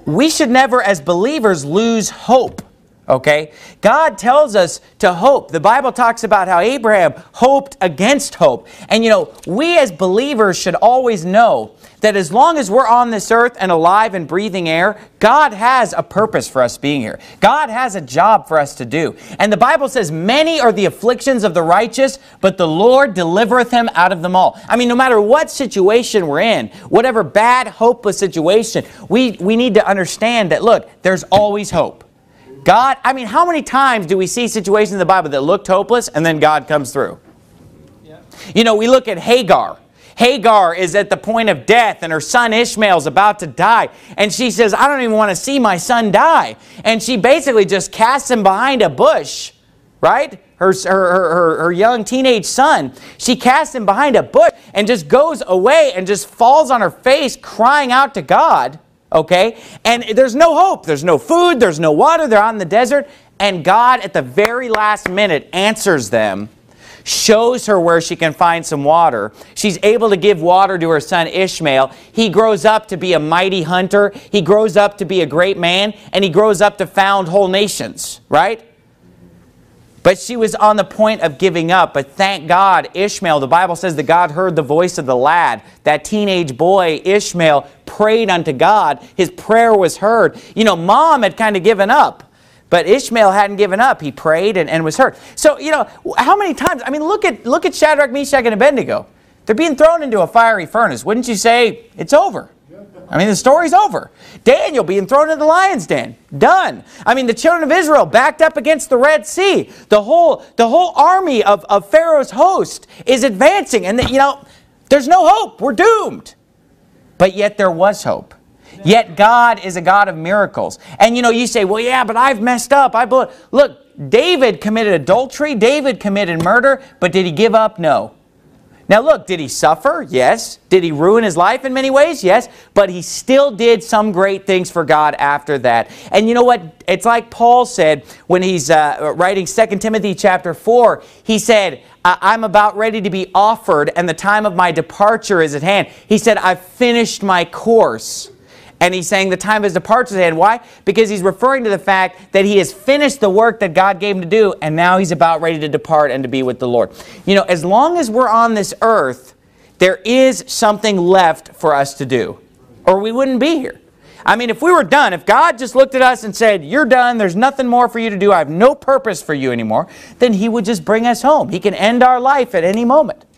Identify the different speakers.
Speaker 1: we should never, as believers, lose hope. Okay? God tells us to hope. The Bible talks about how Abraham hoped against hope. And we as believers should always know that as long as we're on this earth and alive and breathing air, God has a purpose for us being here. God has a job for us to do. And the Bible says, many are the afflictions of the righteous, but the Lord delivereth him out of them all. I mean, no matter what situation we're in, whatever bad, hopeless situation, we need to understand that, look, there's always hope. God, I mean, how many times do we see situations in the Bible that looked hopeless and then God comes through? Yeah. We look at Hagar. Hagar is at the point of death and her son Ishmael is about to die. And she says, I don't even want to see my son die. And she basically just casts him behind a bush, right? Her young teenage son. She casts him behind a bush and just goes away and just falls on her face crying out to God. Okay? And there's no hope. There's no food. There's no water. They're out in the desert. And God, at the very last minute, answers them, shows her where she can find some water. She's able to give water to her son Ishmael. He grows up to be a mighty hunter. He grows up to be a great man. And he grows up to found whole nations. Right? But she was on the point of giving up. But thank God, Ishmael, the Bible says that God heard the voice of the lad. That teenage boy, Ishmael, prayed unto God. His prayer was heard. Mom had kind of given up. But Ishmael hadn't given up. He prayed and was heard. So, how many times? I mean, look at Shadrach, Meshach, and Abednego. They're being thrown into a fiery furnace. Wouldn't you say, it's over? I mean, the story's over. Daniel being thrown into the lion's den. Done. I mean, the children of Israel backed up against the Red Sea. The whole army of Pharaoh's host is advancing. And, there's no hope. We're doomed. But yet there was hope. Yet God is a God of miracles. And, you say, well, yeah, but I've messed up. Look, David committed adultery. David committed murder. But did he give up? No. Now look, did he suffer? Yes. Did he ruin his life in many ways? Yes. But he still did some great things for God after that. And you know what? It's like Paul said when he's writing 2 Timothy chapter 4. He said, I'm about ready to be offered and the time of my departure is at hand. He said, I've finished my course. And he's saying the time of his departure is at hand. Why? Because he's referring to the fact that he has finished the work that God gave him to do, and now he's about ready to depart and to be with the Lord. As long as we're on this earth, there is something left for us to do, or we wouldn't be here. I mean, if we were done, if God just looked at us and said, you're done, there's nothing more for you to do, I have no purpose for you anymore, then he would just bring us home. He can end our life at any moment.